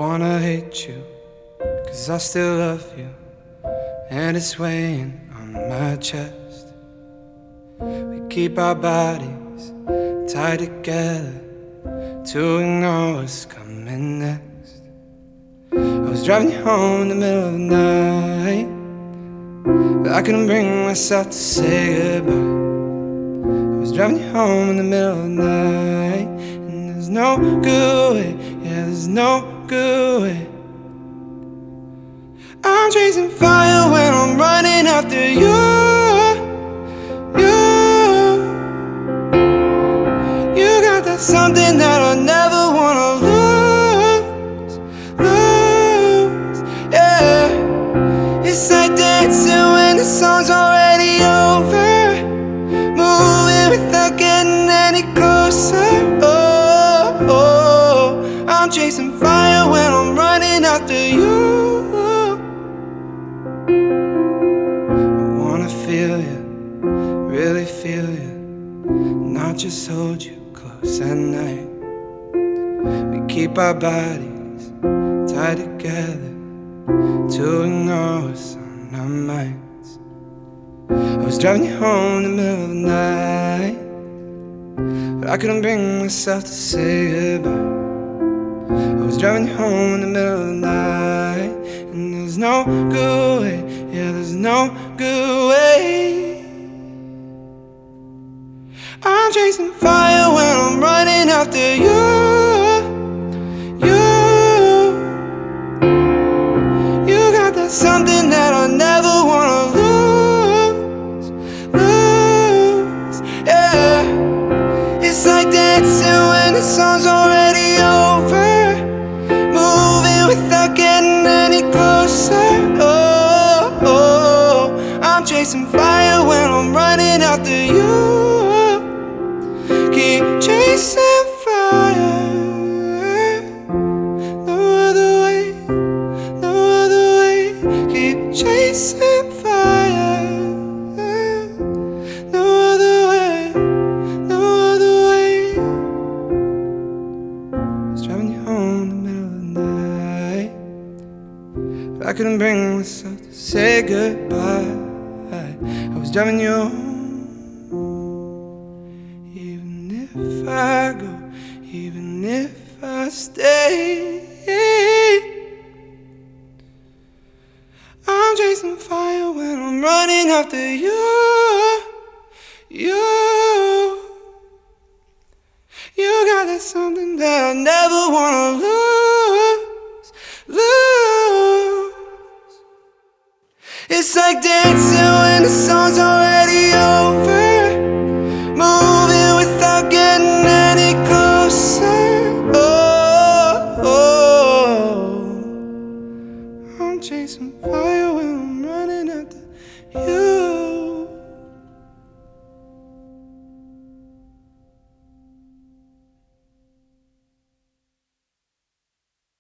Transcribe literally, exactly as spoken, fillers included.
wanna hate you, 'cause I still love you, and it's weighing on my chest. We keep our bodies tied together to ignore what's coming next. I was driving you home in the middle of the night, but I couldn't bring myself to say goodbye. I was driving you home in the middle of the night, and there's no good way, yeah, there's no good way. I'm chasing fire when I'm running after you, you. You got that something that I never wanna lose, lose, yeah. It's like dancing when the song's already over, moving without getting any closer. Oh, oh, I'm chasing fire when I'm running after you. I wanna feel you, really feel you, not just hold you close at night. We keep our bodies tied together to ignore what's on our minds. I was driving you home in the middle of the night, but I couldn't bring myself to say goodbye. I was driving you home in the middle of the night, and there's no good way, yeah, there's no good way. I'm chasing fire when I'm running after you, you. You got that something that I never wanna lose, lose, yeah. It's like dancing when the song's already over, moving without getting any closer. Oh, oh, I'm chasing fire when I'm running after you. Keep chasing fire, no other way, no other way. Keep chasing fire, no other way, no other way. I was driving you home in the middle of the night, but I couldn't bring myself to say goodbye. I was driving you home. If I go, even if I stay, I'm chasing fire when I'm running after you, you. You got that something that I never wanna lose, lose. It's like dancing when the song's already